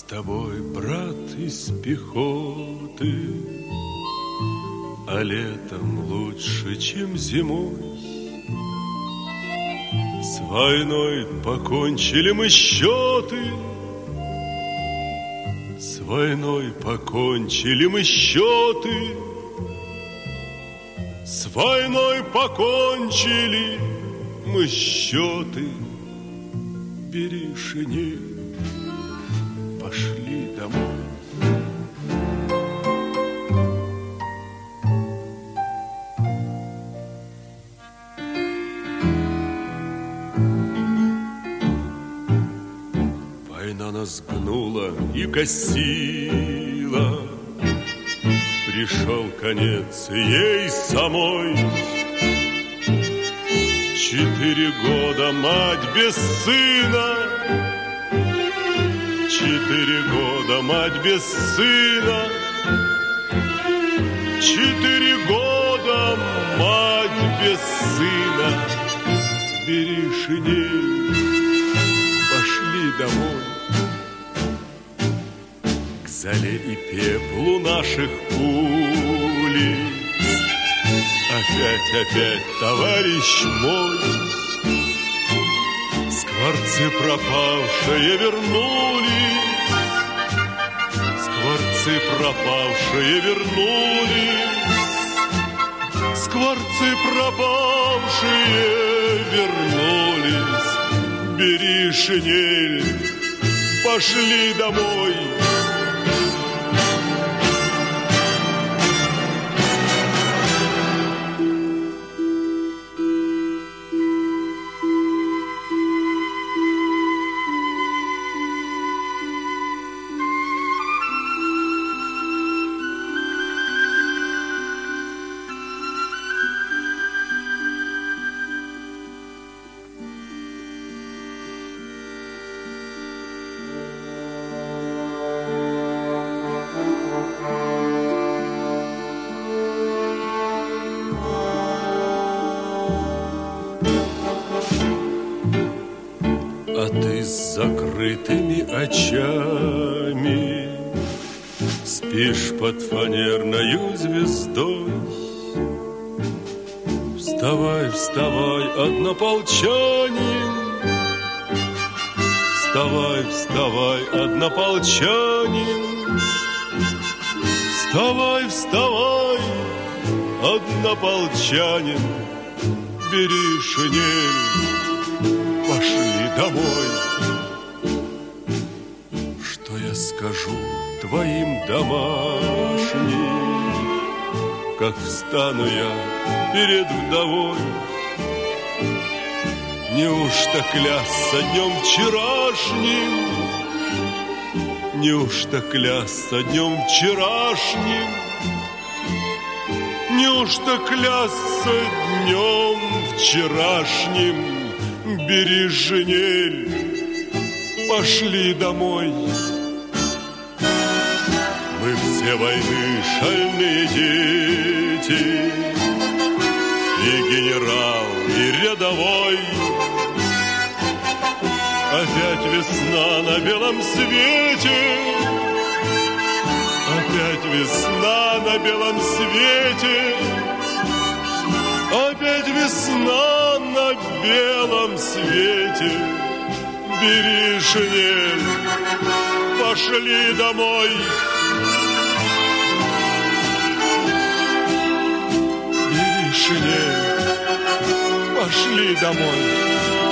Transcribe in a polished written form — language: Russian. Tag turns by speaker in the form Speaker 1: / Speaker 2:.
Speaker 1: тобой, брат, из пехоты, а летом лучше, чем зимой. С войной покончили мы счеты, с войной покончили мы счеты, с войной покончили мы счеты. Бери шинель, пошли домой. Война нас гнула и косила, пришел конец ей самой. 4 года мать без сына, 4 года мать без сына, 4 года мать без сына. Бери шинель, пошли домой. К зале и пеплу наших улиц опять, товарищ мой, скворцы пропавшие вернулись, скворцы пропавшие вернулись, скворцы пропавшие вернулись. Бери шинель, пошли домой. А ты с закрытыми очами спишь под фанерною звездой. Вставай, вставай, однополчанин, вставай, вставай, однополчанин, вставай, вставай, однополчанин. Бери шинель, пошли домой. Что я скажу твоим домашним, как встану я перед вдовой? Неужто клясться днем вчерашним, неужто клясться днем вчерашним, неужто клясться днем вчерашним? Бери шинель, пошли домой. Мы все войны шальные дети, и генерал, и рядовой. Опять весна на белом свете, опять весна на белом свете, опять весна на белом свете. Бери шинель, пошли домой. Бери шинель, пошли домой.